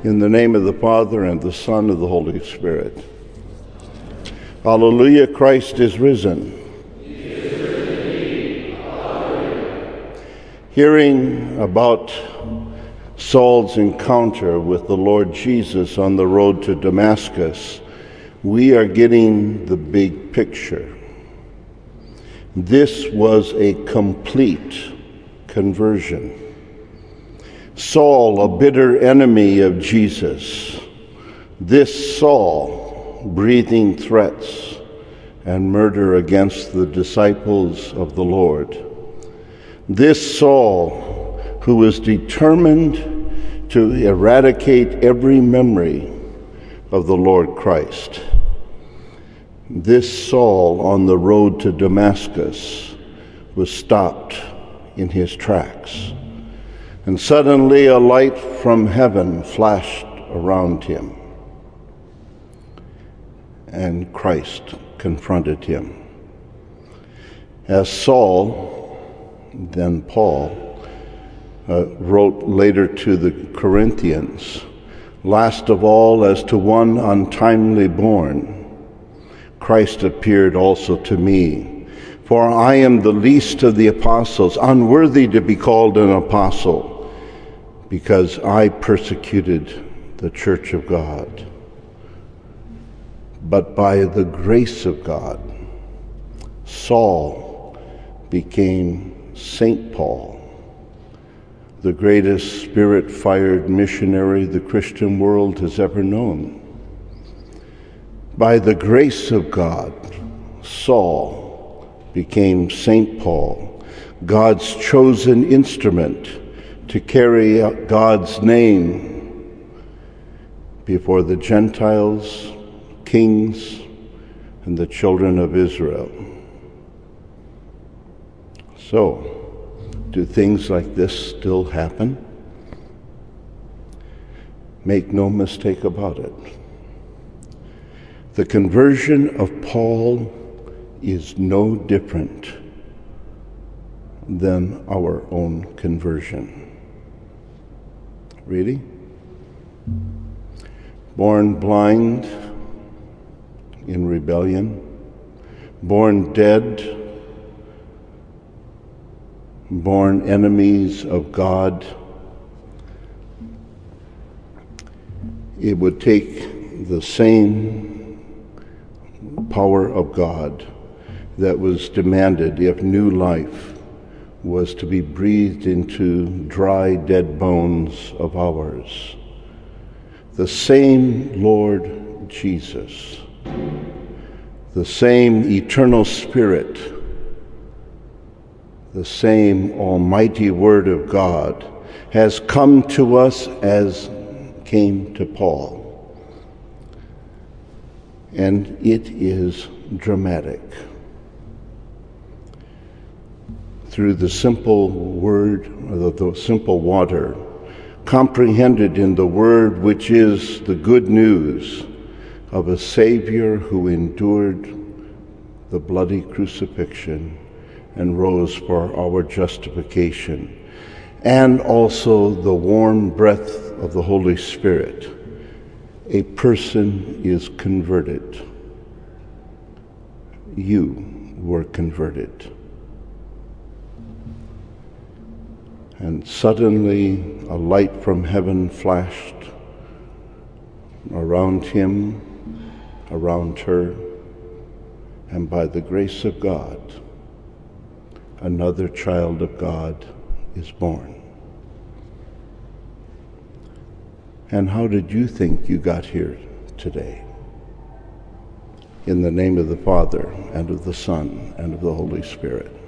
In the name of the Father, and the Son, and the Holy Spirit. Hallelujah, Christ is risen. He is risen indeed. Hallelujah. Hearing about Saul's encounter with the Lord Jesus on the road to Damascus, we are getting the big picture. This was a complete conversion. Saul, a bitter enemy of Jesus, this Saul breathing threats and murder against the disciples of the Lord. This Saul who was determined to eradicate every memory of the Lord Christ. This Saul on the road to Damascus was stopped in his tracks. And suddenly a light from heaven flashed around him, and Christ confronted him. As Saul, then Paul, wrote later to the Corinthians, last of all, as to one untimely born, Christ appeared also to me. For I am the least of the apostles, unworthy to be called an apostle, because I persecuted the church of God. But by the grace of God, Saul became St. Paul, the greatest spirit-fired missionary the Christian world has ever known. By the grace of God, Saul became St. Paul, God's chosen instrument to carry out God's name before the Gentiles, kings, and the children of Israel. So, do things like this still happen? Make no mistake about it. The conversion of Paul is no different than our own conversion. Really? Born blind in rebellion, born dead, born enemies of God. It would take the same power of God that was demanded if new life was to be breathed into dry, dead bones of ours. The same Lord Jesus, the same eternal Spirit, the same almighty Word of God has come to us as came to Paul. And it is dramatic. Through the simple word, the simple water, comprehended in the word which is the good news of a Savior who endured the bloody crucifixion and rose for our justification, and also the warm breath of the Holy Spirit, a person is converted. You were converted. And suddenly a light from heaven flashed around him, around her, and by the grace of God, another child of God is born. And how did you think you got here today? In the name of the Father, and of the Son, and of the Holy Spirit.